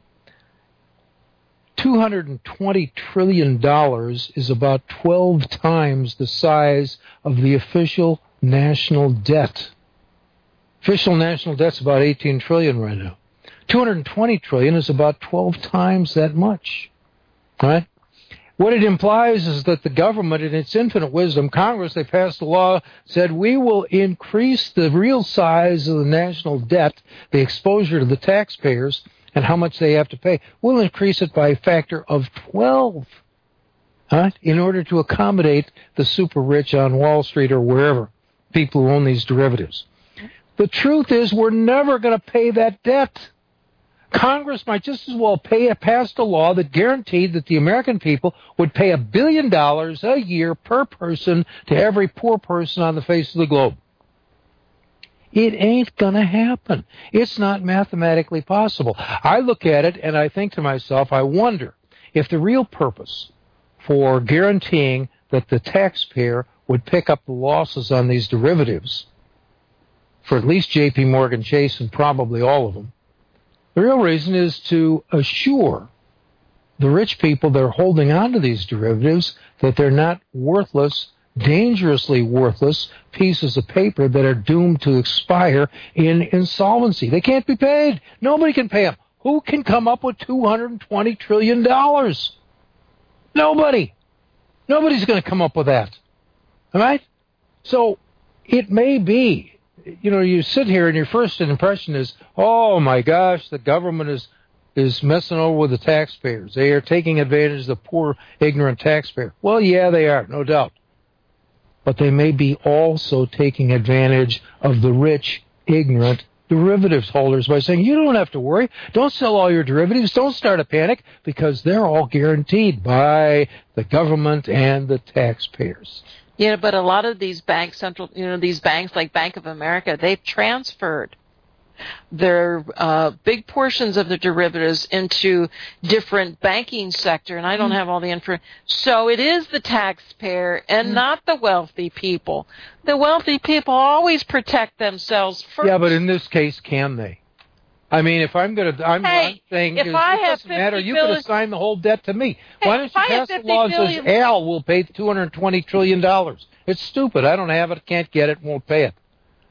two hundred twenty trillion dollars is about twelve times the size of the official national debt. Official national debt's about eighteen trillion dollars right now. two hundred twenty trillion dollars is about twelve times that much. All right? What it implies is that the government, in its infinite wisdom, Congress, they passed a law, said we will increase the real size of the national debt, the exposure to the taxpayers, and how much they have to pay. We'll increase it by a factor of twelve, huh, in order to accommodate the super rich on Wall Street or wherever, people who own these derivatives. The truth is we're never going to pay that debt. Congress might just as well pay passed a law that guaranteed that the American people would pay a billion dollars a year per person to every poor person on the face of the globe. It ain't going to happen. It's not mathematically possible. I look at it and I think to myself, I wonder if the real purpose for guaranteeing that the taxpayer would pick up the losses on these derivatives, for at least J P Morgan Chase and probably all of them, the real reason is to assure the rich people that are holding on to these derivatives that they're not worthless, dangerously worthless pieces of paper that are doomed to expire in insolvency. They can't be paid. Nobody can pay them. Who can come up with two hundred twenty trillion dollars? Nobody. Nobody's going to come up with that. All right? So it may be, you know, you sit here and your first impression is, oh my gosh, the government is is messing over with the taxpayers. They are taking advantage of the poor, ignorant taxpayer. Well, yeah, they are, no doubt. But they may be also taking advantage of the rich, ignorant derivatives holders by saying, you don't have to worry. Don't sell all your derivatives. Don't start a panic, because they're all guaranteed by the government and the taxpayers. Yeah, but a lot of these banks, central, you know, these banks like Bank of America, they've transferred their uh, big portions of the derivatives into different banking sector, and I don't mm. have all the information. So it is the taxpayer and mm. not the wealthy people. The wealthy people always protect themselves first. Yeah, but in this case, can they? I mean, if I'm going to, I'm, hey, I'm saying if it I doesn't have matter. You billion, could assign the whole debt to me. Hey, Why don't you pass a law that says Al will pay two hundred twenty trillion dollars? It's stupid. I don't have it, can't get it, won't pay it.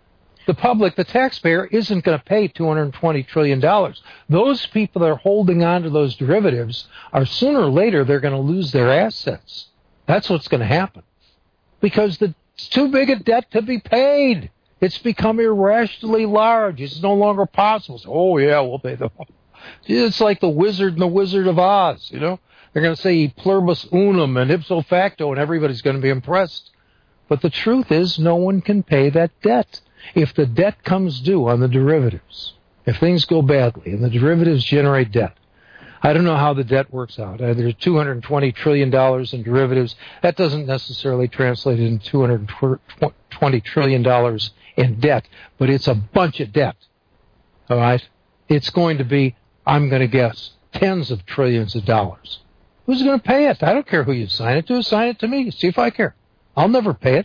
the public, the taxpayer, isn't going to pay two hundred twenty trillion dollars. Those people that are holding on to those derivatives are sooner or later they're going to lose their assets. That's what's going to happen. Because the, it's too big a debt to be paid. It's become irrationally large. It's no longer possible. So, oh, yeah, we'll pay them. It's like the Wizard and the Wizard of Oz, you know. They're going to say pluribus unum and ipso facto, and everybody's going to be impressed. But the truth is no one can pay that debt. If the debt comes due on the derivatives, if things go badly and the derivatives generate debt, I don't know how the debt works out. Uh, there's two hundred twenty trillion dollars in derivatives. That doesn't necessarily translate into two hundred twenty trillion dollars in debt, but it's a bunch of debt. All right? It's going to be, I'm going to guess, tens of trillions of dollars. Who's going to pay it? I don't care who you sign it to. Sign it to me. See if I care. I'll never pay it.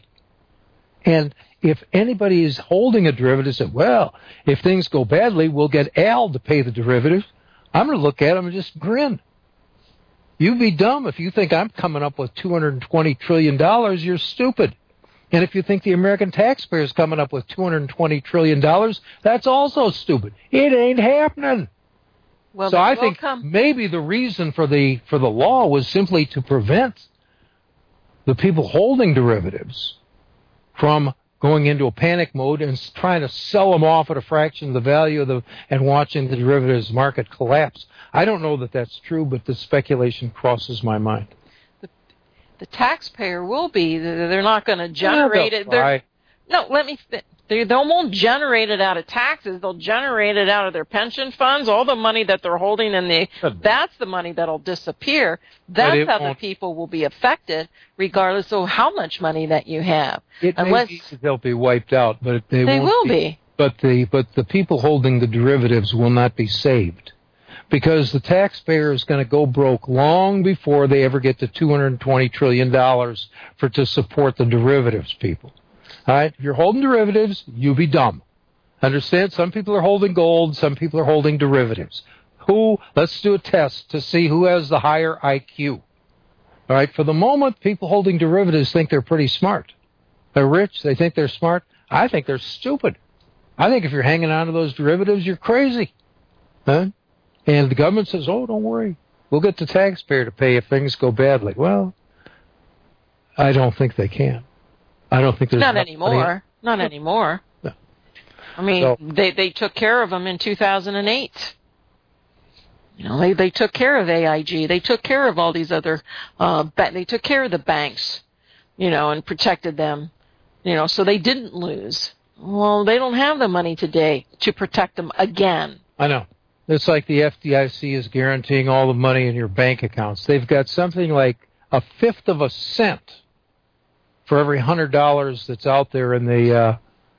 And if anybody is holding a derivative, say, well, if things go badly, we'll get Al to pay the derivative. I'm going to look at him and just grin. You'd be dumb if you think I'm coming up with two hundred twenty trillion dollars. You're stupid. And if you think the American taxpayer is coming up with two hundred twenty trillion dollars, that's also stupid. It ain't happening. Well, so I think come. maybe the reason for the for the law was simply to prevent the people holding derivatives from going into a panic mode and trying to sell them off at a fraction of the value of the and watching the derivatives market collapse. I don't know that that's true, but the speculation crosses my mind. The, the taxpayer will be. They're not going to generate yeah, it. They're, no, let me. They, they won't generate it out of taxes. They'll generate it out of their pension funds. All the money that they're holding in the that's the money that'll disappear. That's how the people will be affected, regardless of how much money that you have. It Unless may be they'll be wiped out, but they, they won't will be. be. But the but the people holding the derivatives will not be saved, because the taxpayer is going to go broke long before they ever get to two hundred twenty trillion dollars for to support the derivatives people. All right, if you're holding derivatives, you be dumb. Understand? Some people are holding gold, some people are holding derivatives. Who? Let's do a test to see who has the higher I Q. All right, for the moment, people holding derivatives think they're pretty smart. They're rich, they think they're smart. I think they're stupid. I think if you're hanging on to those derivatives, you're crazy. Huh? And the government says, oh, don't worry. We'll get the taxpayer to pay if things go badly. Well, I don't think they can. I don't think there's not anymore. Not no. anymore. No. I mean, so, they they took care of them in two thousand eight. You know, they they took care of A I G. They took care of all these other. Uh, ba- they took care of the banks, you know, and protected them, you know, so they didn't lose. Well, they don't have the money today to protect them again. I know. It's like the F D I C is guaranteeing all the money in your bank accounts. They've got something like a fifth of a cent for every hundred dollars that's out there in the uh,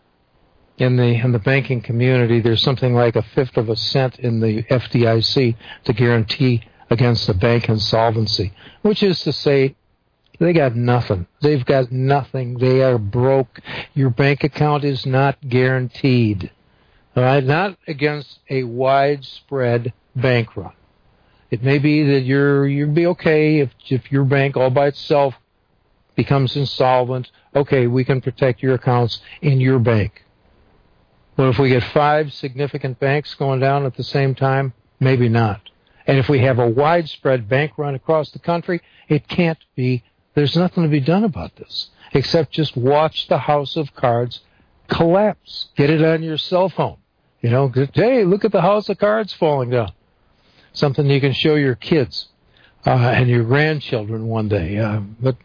in the in the banking community. There's something like a fifth of a cent in the F D I C to guarantee against a bank insolvency, which is to say, they got nothing. They've got nothing. They are broke. Your bank account is not guaranteed. All right, not against a widespread bank run. It may be that you're you'd be okay if if your bank all by itself becomes insolvent. Okay, we can protect your accounts in your bank. But if we get five significant banks going down at the same time, maybe not. And if we have a widespread bank run across the country, it can't be. There's nothing to be done about this except just watch the house of cards collapse. Get it on your cell phone. You know, hey, look at the house of cards falling down. Something you can show your kids uh, and your grandchildren one day. Uh, but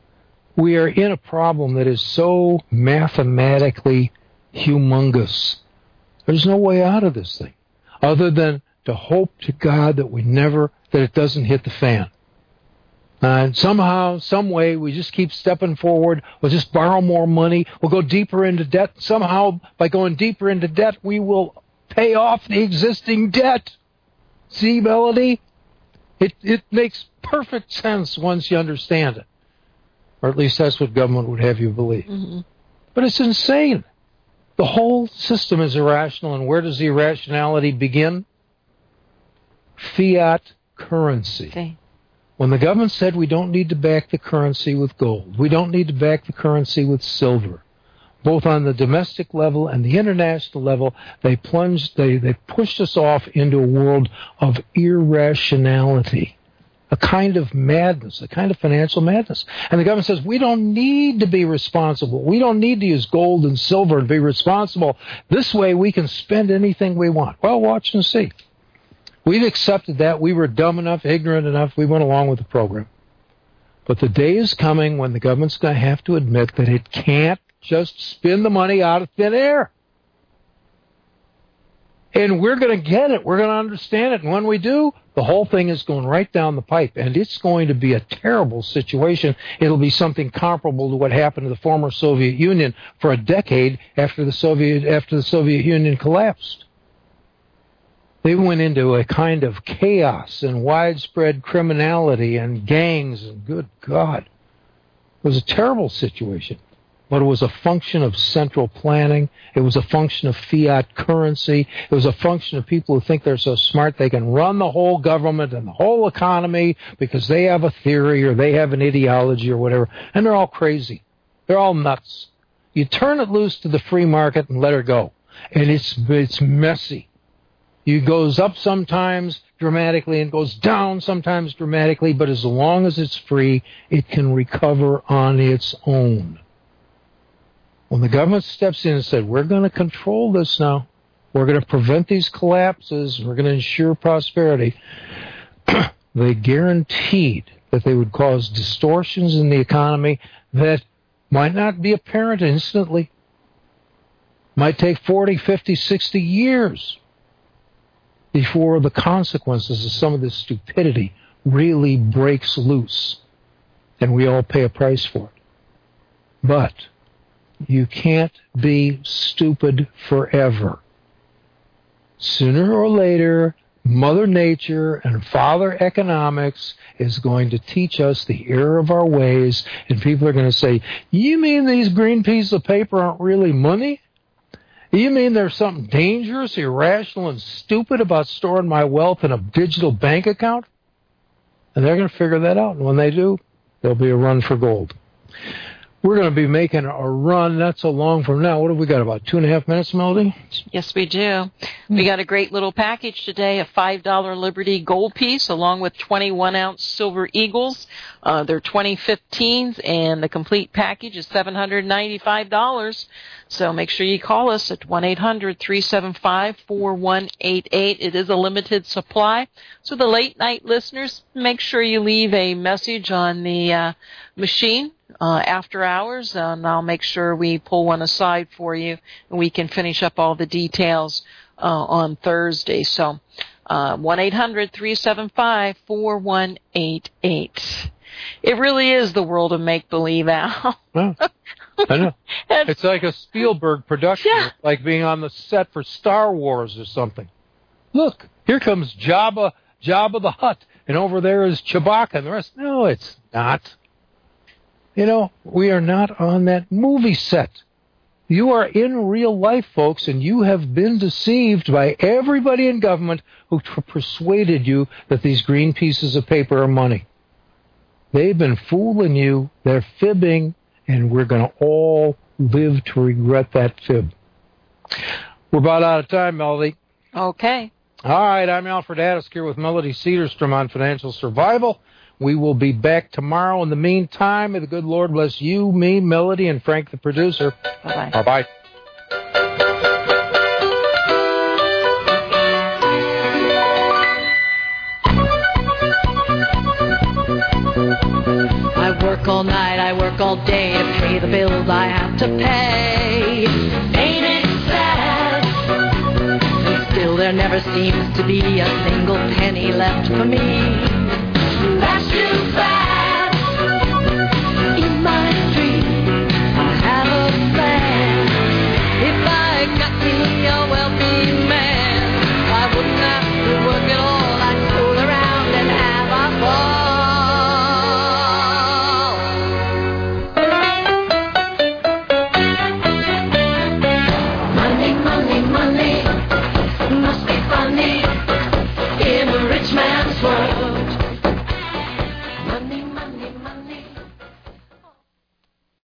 we are in a problem that is so mathematically humongous. There's no way out of this thing other than to hope to God that we never, that it doesn't hit the fan. Uh, and somehow, some way, we just keep stepping forward. We'll just borrow more money. We'll go deeper into debt. Somehow, by going deeper into debt, we will pay off the existing debt. See, Melody? It it makes perfect sense once you understand it. Or at least that's what government would have you believe. Mm-hmm. But it's insane. The whole system is irrational, and where does the irrationality begin? Fiat currency. Okay. When the government said we don't need to back the currency with gold, we don't need to back the currency with silver, both on the domestic level and the international level. They plunged, they, they pushed us off into a world of irrationality, a kind of madness, a kind of financial madness. And the government says, we don't need to be responsible. We don't need to use gold and silver and be responsible. This way we can spend anything we want. Well, watch and see. We've accepted that. We were dumb enough, ignorant enough. We went along with the program. But the day is coming when the government's going to have to admit that it can't just spin the money out of thin air. And we're going to get it. We're going to understand it. And when we do, the whole thing is going right down the pipe. And it's going to be a terrible situation. It'll be something comparable to what happened to the former Soviet Union for a decade after the Soviet, after the Soviet Union collapsed. They went into a kind of chaos and widespread criminality and gangs, and good God. It was a terrible situation, but it was a function of central planning. It was a function of fiat currency. It was a function of people who think they're so smart they can run the whole government and the whole economy because they have a theory or they have an ideology or whatever, and they're all crazy. They're all nuts. You turn it loose to the free market and let her go, and it's it's messy. It goes up sometimes dramatically and goes down sometimes dramatically, but as long as it's free, it can recover on its own. When the government steps in and said, we're going to control this now, we're going to prevent these collapses, we're going to ensure prosperity, they guaranteed that they would cause distortions in the economy that might not be apparent instantly, might take forty, fifty, sixty years before the consequences of some of this stupidity really breaks loose, and we all pay a price for it. But you can't be stupid forever. Sooner or later, Mother Nature and Father Economics is going to teach us the error of our ways, and people are going to say, you mean these green pieces of paper aren't really money? You mean there's something dangerous, irrational, and stupid about storing my wealth in a digital bank account? And they're going to figure that out. And when they do, there'll be a run for gold. We're going to be making a run not so long from now. What have we got, about two and a half minutes, Melody? Yes, we do. We got a great little package today, a five dollar Liberty gold piece along with twenty-one ounce Silver Eagles. Uh, they're twenty fifteens, and the complete package is seven hundred ninety-five dollars. So make sure you call us at one eight hundred three seven five four one eight eight. It is a limited supply. So the late night listeners, make sure you leave a message on the uh, machine uh, after hours, and I'll make sure we pull one aside for you, and we can finish up all the details uh, on Thursday. So uh, one eight hundred three seven five four one eight eight. It really is the world of make-believe, Al. Yeah, I know. It's like a Spielberg production. Yeah. It's like being on the set for Star Wars or something. Look, here comes Jabba, Jabba the Hutt, and over there is Chewbacca and the rest. No, it's not. You know, we are not on that movie set. You are in real life, folks, and you have been deceived by everybody in government who t- persuaded you that these green pieces of paper are money. They've been fooling you. They're fibbing, and we're going to all live to regret that fib. We're about out of time, Melody. Okay. All right, I'm Alfred Addis here with Melody Cedarstrom on Financial Survival. We will be back tomorrow. In the meantime, may the good Lord bless you, me, Melody, and Frank, the producer. Bye-bye. Bye-bye. I work all night, I work all day to pay the bills I have to pay. Ain't it sad? And still there never seems to be a single penny left for me.